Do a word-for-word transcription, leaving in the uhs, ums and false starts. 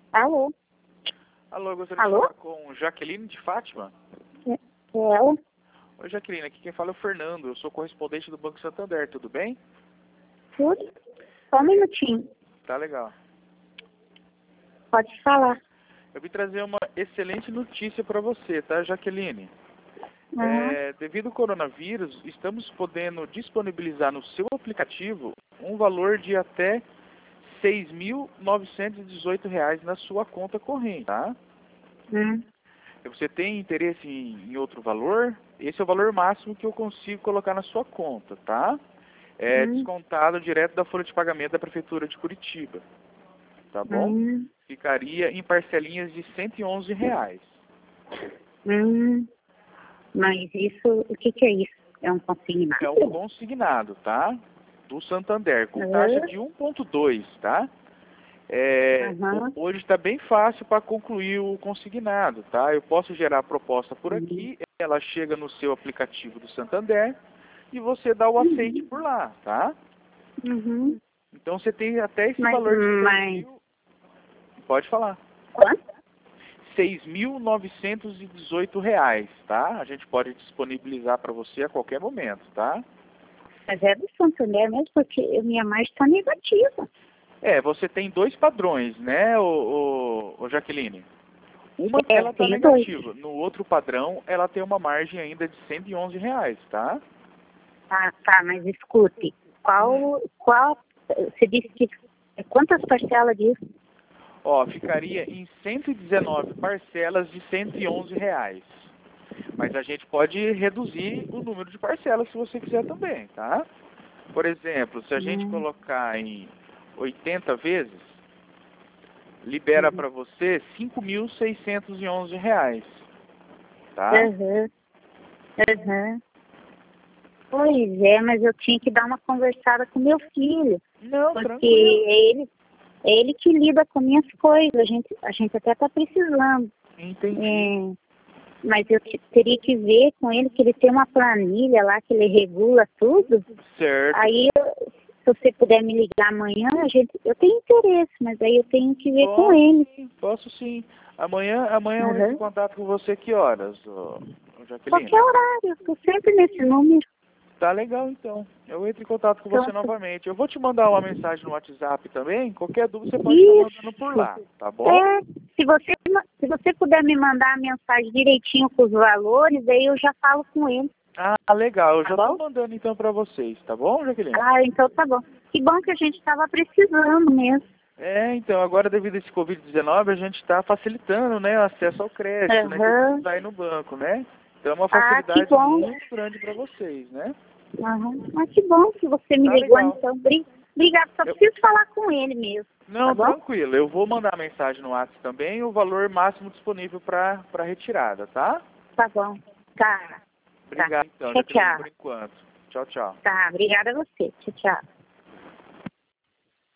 Alô? Alô, eu gostaria Alô? de falar com Jaqueline de Fátima. É é ela? Oi, Jaqueline, aqui quem fala é o Fernando, eu sou correspondente do Banco Santander, tudo bem? Tudo? Só um minutinho. Tá legal. Pode falar. Eu vim trazer uma excelente notícia para você, tá, Jaqueline? Uhum. É, devido ao coronavírus, estamos podendo disponibilizar no seu aplicativo um valor de até seis mil novecentos e dezoito reais na sua conta corrente, tá? Hum. Você tem interesse em, em outro valor? Esse é o valor máximo que eu consigo colocar na sua conta, tá? É Hum. descontado direto da folha de pagamento da Prefeitura de Curitiba, tá bom? Hum. Ficaria em parcelinhas de cento e onze reais. Hum. Mas isso, o que que é isso? É um consignado? É um consignado, tá? Do Santander, com Uhum. taxa de um ponto dois, tá? É, Uhum. hoje está bem fácil para concluir o consignado, tá? Eu posso gerar a proposta por Uhum. aqui, ela chega no seu aplicativo do Santander e você dá o aceite por lá, tá? Uhum. Então você tem até esse Mas, valor de seis mas... mil, pode falar, Quanto? seis mil novecentos e dezoito reais, tá? A gente pode disponibilizar para você a qualquer momento, tá? Mas é do Santander mesmo, porque minha margem está negativa. É, você tem dois padrões, né, ô, ô, ô Jaqueline? Uma, É, ela está tenho dois. negativa. No outro padrão, ela tem uma margem ainda de cento e onze reais, tá? Ah, tá, mas escute. Qual, qual, você disse que, quantas parcelas disso? Ó, ficaria em cento e dezenove parcelas de cento e onze reais. Mas a gente pode reduzir o número de parcelas se você quiser também, tá? Por exemplo, se a gente Hum. colocar em oitenta vezes, libera para você cinco mil seiscentos e onze reais, tá? Uhum. Uhum. Pois é, mas eu tinha que dar uma conversada com meu filho, Não, porque tranquilo. é ele, é ele que lida com minhas coisas, a gente, a gente até está precisando. Entendi. É, mas eu te- teria que ver com ele que ele tem uma planilha lá que ele regula tudo. Certo. Aí, eu- se você puder me ligar amanhã, a gente, eu tenho interesse, mas aí eu tenho que ver com Posso ele. sim, posso sim. Amanhã, amanhã eu entro em Uhum. contato com você que horas, ô, ô Jaqueline? Qualquer horário, eu estou sempre nesse número. Tá legal então. Eu entro em contato com você Então, novamente. Eu vou te mandar uma mensagem no WhatsApp também. Qualquer dúvida você pode estar mandando por isso. lá, tá bom? É, se você, se você puder me mandar a mensagem direitinho com os valores, aí eu já falo com ele. Ah, legal. Eu Tá já tô bom? mandando então pra vocês, tá bom, Jaqueline? Ah, então tá bom. Que bom que a gente estava precisando mesmo. É, então, agora devido a esse covid dezenove, a gente está facilitando, né, o acesso ao crédito, né, que Aham. precisa ir no banco, né? Então é uma Ah, que facilidade bom. muito grande para vocês, né? Aham. Ah, que bom que você me Tá ligou, legal. então. Bri- Obrigada, só Eu- preciso falar com ele mesmo. Tá Não, bom? tranquilo. Eu vou mandar a mensagem no WhatsApp também, o valor máximo disponível para para retirada, tá? Tá bom. Tá. Tá. Obrigado, então, Tchau, Jaqueline, por tchau. enquanto. Tchau, tchau. Tá, obrigada a você. Tchau, tchau.